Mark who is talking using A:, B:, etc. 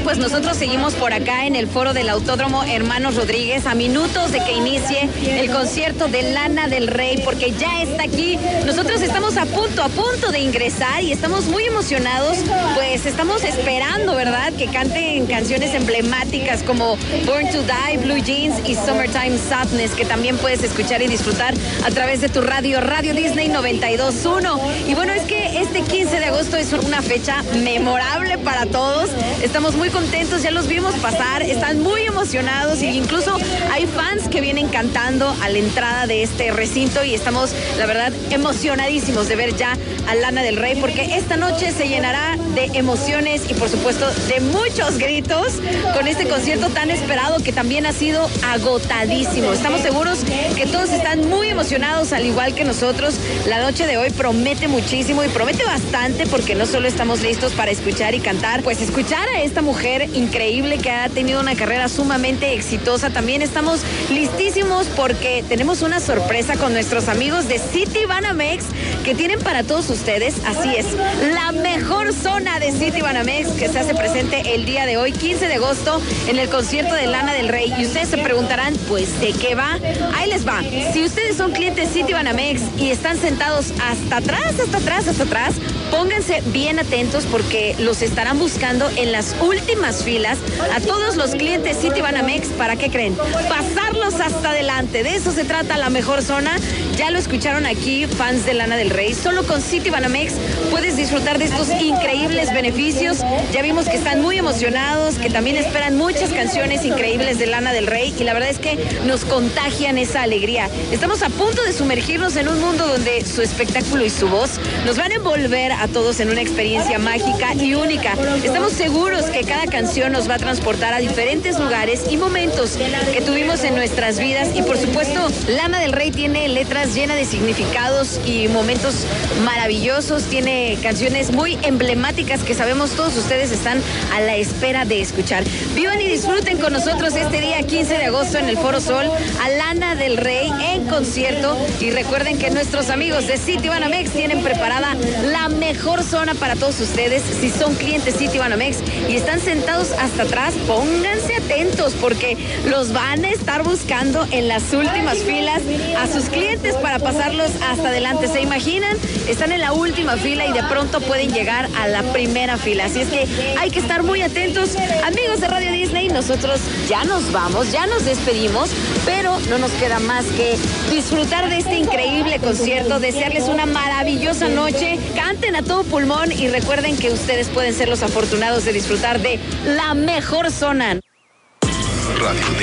A: pues nosotros seguimos por acá en el foro del Autódromo Hermanos Rodríguez a minutos de que inicie el concierto de Lana del Rey, porque ya está aquí. Nosotros estamos a punto de ingresar y estamos muy emocionados, pues estamos esperando, ¿verdad?, que canten canciones emblemáticas como Born to Die, Blue Jeans y Summertime Sadness, que también puedes escuchar y disfrutar a través de tu Radio Disney 92.1. Y bueno, es que este 15 de agosto es una fecha memorable para todos. Estamos muy contentos, ya los vimos pasar, están muy emocionados e incluso hay fans que vienen cantando a la entrada de este recinto y estamos, la verdad, emocionadísimos de ver ya a Lana del Rey, porque esta noche se llenará de emociones y por supuesto de muchos gritos con este concierto tan esperado que también ha sido agotadísimo. Estamos seguros que todos están muy emocionados, al igual que nosotros. La noche de hoy promete muchísimo y promete bastante, porque no solo estamos listos para escuchar y cantar, pues escuchar a esta mujer increíble que ha tenido una carrera sumamente exitosa. También estamos listísimos porque tenemos una sorpresa con nuestros amigos de Citibanamex que tienen para todos ustedes. Así es, la mejor zona de Citibanamex que se hace presente el día de hoy, 15 de agosto, en el concierto de Lana del Rey. Y ustedes se preguntarán, pues, ¿de qué va? Ahí les va. Si ustedes son clientes Citibanamex y están sentados hasta atrás, pónganse bien atentos porque los estarán buscando en las últimas filas a todos los clientes Citibanamex. ¿Para qué creen? Pasarlos hasta adelante. De eso se trata la mejor zona. Ya lo escucharon aquí, fans de Lana del Rey. Solo con Citibanamex puedes disfrutar de estos increíbles beneficios. Ya vimos que están muy emocionados, que también esperan muchas canciones increíbles de Lana del Rey y la verdad es que nos contagian esa alegría. Estamos a punto de sumergirnos en un mundo donde su espectáculo y su voz nos van a envolver a todos en una experiencia mágica y única. Estamos seguros que cada canción nos va a transportar a diferentes lugares y momentos que tuvimos en nuestras vidas y por supuesto Lana del Rey tiene letras llenas de significados y momentos maravillosos, tiene canciones muy emblemáticas que sabemos todos ustedes están a la espera de escuchar. Vivan y disfruten con nosotros este día 15 de agosto en el Foro Sol a Lana del Rey en concierto y recuerden que nuestros amigos de Citibanamex tienen preparada la mejor zona para todos ustedes. Si son clientes Citibanamex y están sentados hasta atrás, pónganse atentos porque los van a estar buscando en las últimas filas a sus clientes para pasarlos hasta adelante. ¿Se imaginan? Están en la última fila y de pronto pueden llegar a la primera fila. Así es que hay que estar muy atentos. Amigos de Radio Disney, nosotros ya nos vamos, ya nos despedimos, pero no nos queda más que disfrutar de este increíble concierto, desearles una maravillosa noche, canten a todo pulmón y recuerden que ustedes pueden ser los afortunados de disfrutar de la mejor zona. Radio